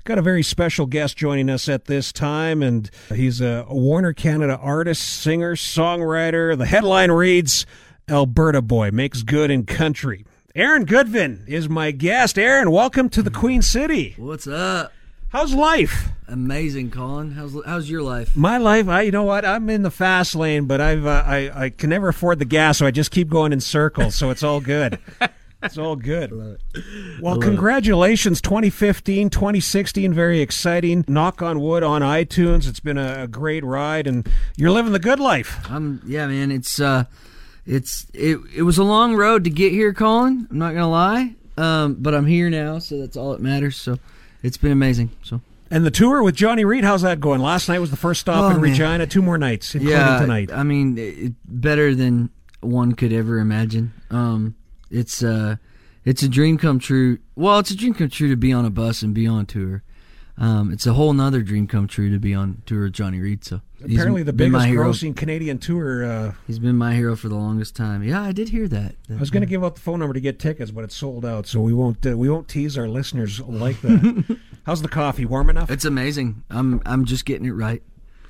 Got a very special guest joining us at this time, and he's a Warner Canada artist, singer, songwriter. The headline reads, Alberta Boy Makes Good in Country. Aaron Goodvin is my guest. Aaron, welcome to the Queen City. What's up? How's life? Amazing, Colin. How's your life? My life, you know what? I'm in the fast lane, but I can never afford the gas, so I just keep going in circles. So it's all good. It's all good. Love it. Well, congratulations, 2015, 2016, very exciting. Knock on wood on iTunes. It's been a great ride, and you're living the good life. Yeah, man. It was a long road to get here, Colin. I'm not gonna lie, but I'm here now, so that's all that matters. So. It's been amazing. And the tour with Johnny Reid, how's that going? Last night was the first stop in Regina. 2 more nights, including tonight. I mean, better than one could ever imagine. It's a dream come true. Well, it's a dream come true to be on a bus and be on tour. It's a whole nother dream come true to be on tour with Johnny Reid. So apparently the biggest grossing Canadian tour. He's been my hero for the longest time. Yeah, I did hear that. I was going to give out the phone number to get tickets, but it's sold out, so we won't tease our listeners like that. How's the coffee? Warm enough? It's amazing. I'm just getting it right.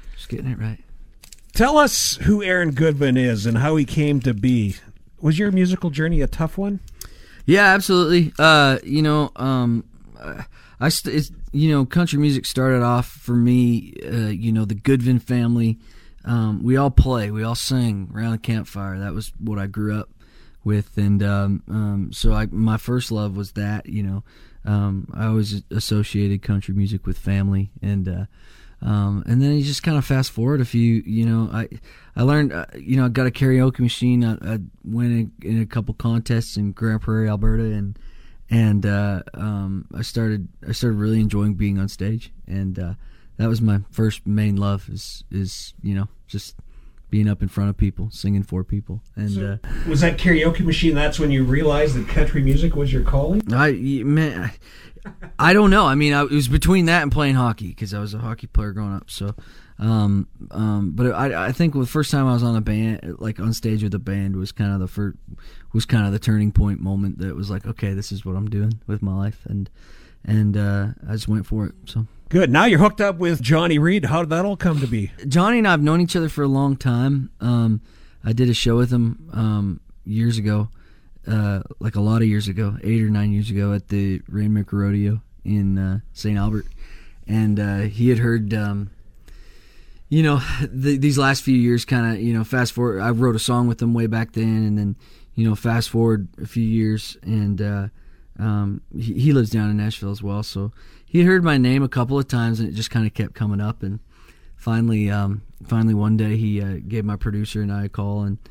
Tell us who Aaron Goodvin is and how he came to be. Was your musical journey a tough one? Yeah, absolutely. Country music started off for me, the Goodvin family. We all play, we all sing around the campfire. That was what I grew up with. And my first love was that, I always associated country music with family. And then you just kind of fast forward a few, I learned, I got a karaoke machine. I went in a couple contests in Grand Prairie, Alberta, and I started really enjoying being on stage, and that was my first main love is just being up in front of people, singing for people. And so, was that karaoke machine? That's when you realized that country music was your calling? I don't know. I mean, it was between that and playing hockey because I was a hockey player growing up. So, but I think the first time I was on a band, like on stage with a band, was kind of the turning point moment that was like, okay, this is what I'm doing with my life, and I just went for it. So good. Now you're hooked up with Johnny Reid. How did that all come to be? Johnny and I have known each other for a long time. I did a show with him years ago. Like a lot of years ago, 8 or 9 years ago, at the Rainmaker Rodeo in St. Albert, and he had heard, these last few years, kind of, fast forward. I wrote a song with him way back then, and then, fast forward a few years, and he lives down in Nashville as well. So he had heard my name a couple of times, and it just kind of kept coming up, and finally one day he gave my producer and I a call, and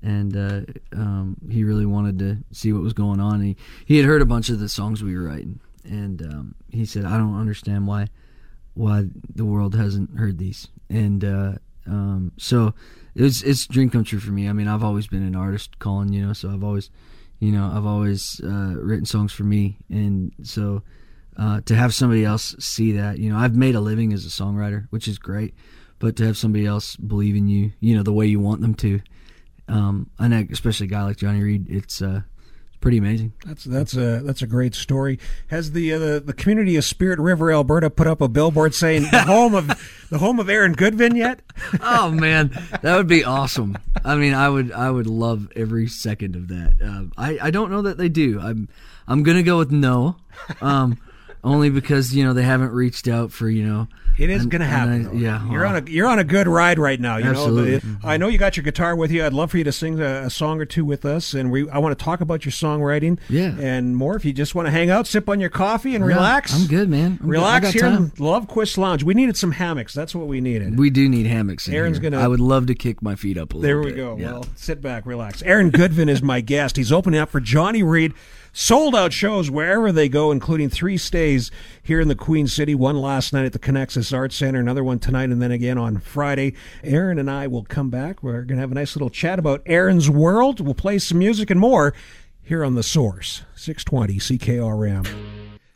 he really wanted to see what was going on. He had heard a bunch of the songs we were writing, and he said, "I don't understand why the world hasn't heard these." And so it's a dream come true for me. I mean, I've always been an artist, Colin. So I've always written songs for me, and so to have somebody else see that, I've made a living as a songwriter, which is great, but to have somebody else believe in you, the way you want them to. And especially a guy like Johnny Reid, it's pretty amazing. That's a great story. Has the community of Spirit River, Alberta, put up a billboard saying the home of Aaron Goodvin yet? Oh man, that would be awesome. I mean, I would love every second of that. I don't know that they do. I'm gonna go with no, only because they haven't reached out for It is going to happen. You're on a good ride right now. Absolutely. I know you got your guitar with you. I'd love for you to sing a song or two with us, and I want to talk about your songwriting. And more. If you just want to hang out, sip on your coffee, and relax. I'm good, man. Relax here in Love Quist Lounge. We needed some hammocks. That's what we needed. We do need hammocks. Aaron's going to. I would love to kick my feet up a little bit. There we go. Yeah. Well, sit back, relax. Aaron Goodvin is my guest. He's opening up for Johnny Reid. Sold out shows wherever they go, including 3 stays here in the Queen City. One last night at the Connexus Arts Center, another one tonight, and then again on Friday. Aaron and I will come back. We're going to have a nice little chat about Aaron's world. We'll play some music and more here on The Source, 620 CKRM.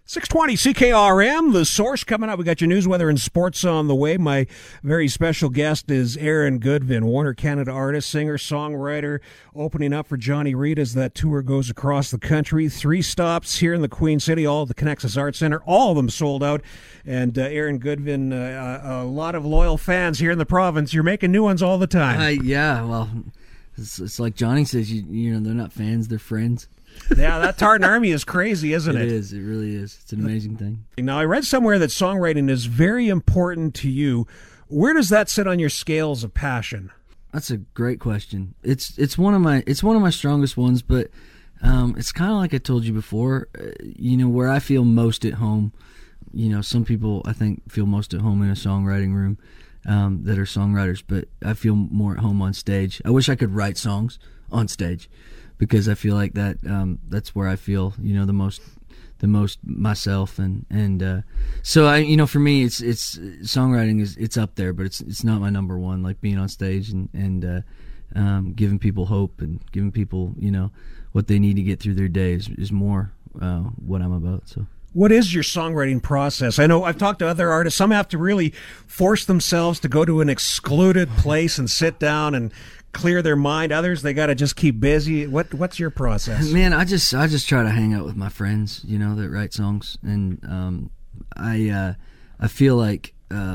620 CKRM, The Source coming up. We got your news, weather, and sports on the way. My very special guest is Aaron Goodvin, Warner Canada artist, singer, songwriter, opening up for Johnny Reid as that tour goes across the country. 3 stops here in the Queen City, all at the Connexus Arts Center, all of them sold out. And Aaron Goodvin, a lot of loyal fans here in the province. You're making new ones all the time. Yeah, well, it's like Johnny says, you know, they're not fans, they're friends. Yeah, that Tartan Army is crazy, isn't it? It is. It really is. It's an amazing thing. Now, I read somewhere that songwriting is very important to you. Where does that sit on your scales of passion? That's a great question. It's one of my strongest ones, but it's kind of like I told you before. You know, where I feel most at home. You know, some people I think feel most at home in a songwriting room that are songwriters, but I feel more at home on stage. I wish I could write songs on stage, because I feel like that that's where I feel, you know, the most myself, and so I, you know, for me it's songwriting it's up there, but it's not my number one. Like being on stage and giving people hope and giving people, you know, what they need to get through their days is more what I'm about. So. What is your songwriting process? I know I've talked to other artists. Some have to really force themselves to go to an excluded place and sit down and clear their mind. Others, they got to just keep busy. What's your process? Man, I just try to hang out with my friends, you know, that write songs, and I feel like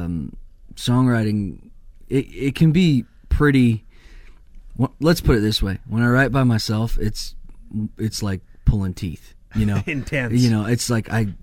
songwriting it can be pretty. Well, let's put it this way: when I write by myself, it's like pulling teeth, you know, intense. You know, it's like I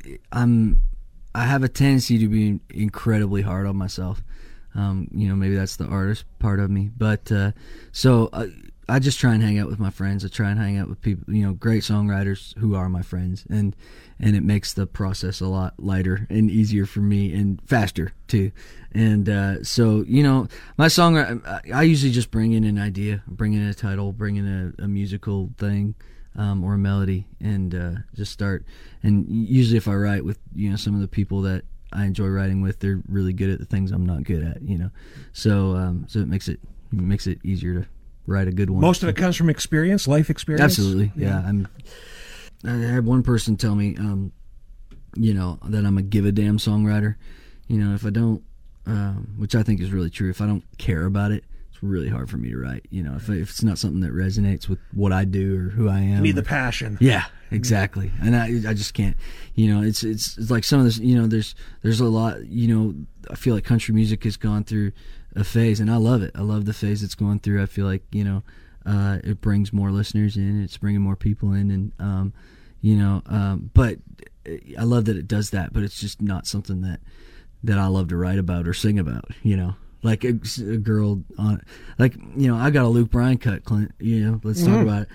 have a tendency to be incredibly hard on myself. You know, maybe that's the artist part of me, but so I just try and hang out with my friends. I try and hang out with people, you know, great songwriters who are my friends, and it makes the process a lot lighter and easier for me, and faster too. And so, you know, my song, I usually just bring in an idea, bring in a title, bring in a musical thing, or a melody, and just start. And usually, if I write with, you know, some of the people that I enjoy writing with, they're really good at the things I'm not good at, you know. So so it makes it easier to write a good one. Most of it comes from experience, life experience. Absolutely, yeah. I had one person tell me, you know, that I'm a give a damn songwriter. You know, if I don't, which I think is really true. If I don't care about it, it's really hard for me to write. You know, if it's not something that resonates with what I do or who I am. You need the passion. Yeah, exactly. And I just can't. You know, it's like some of this. You know, there's a lot. You know, I feel like country music has gone through a phase, and I love it. I love the phase it's going through. I feel like, you know, it brings more listeners in. It's bringing more people in, and you know, but I love that it does that. But it's just not something that I love to write about or sing about. You know. Like a girl on, like, you know, I got a Luke Bryan cut, Clint. You know, let's talk about it.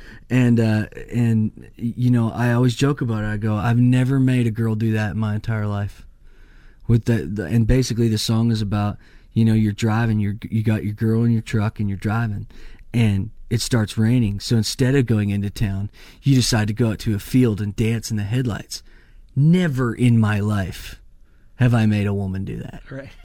And you know, I always joke about it. I go, I've never made a girl do that in my entire life. With and basically the song is about, you know, you're driving, you got your girl in your truck and you're driving, and it starts raining. So instead of going into town, you decide to go out to a field and dance in the headlights. Never in my life have I made a woman do that. Right.